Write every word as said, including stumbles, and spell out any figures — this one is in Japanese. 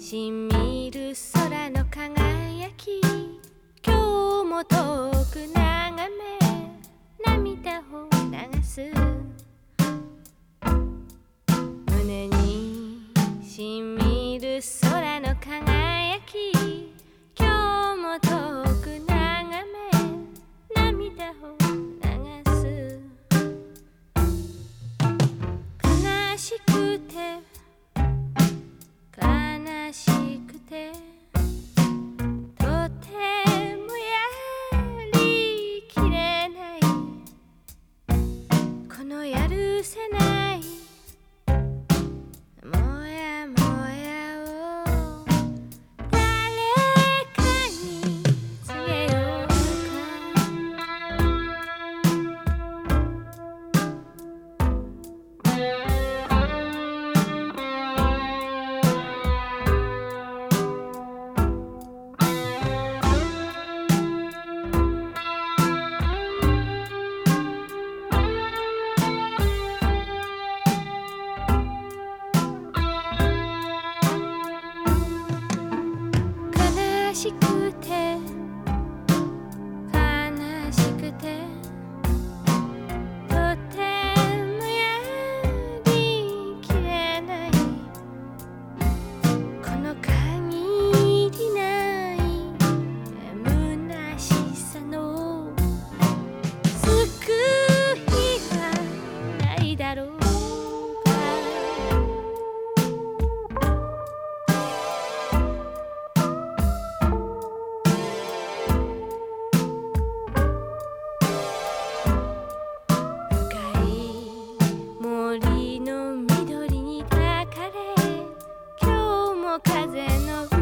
しみる空の輝き、今日も遠く眺め涙を流す。胸にしみる空の輝き、今日も遠く眺め涙を流す。悲しくて悲しくてとてもやりきれない、このやるせないもやもやを誰かに告げようか。悲しくて悲しくてとてもやりきれない、この限りない虚しさの救いはないだろうか。森の緑に抱かれ、今日も風の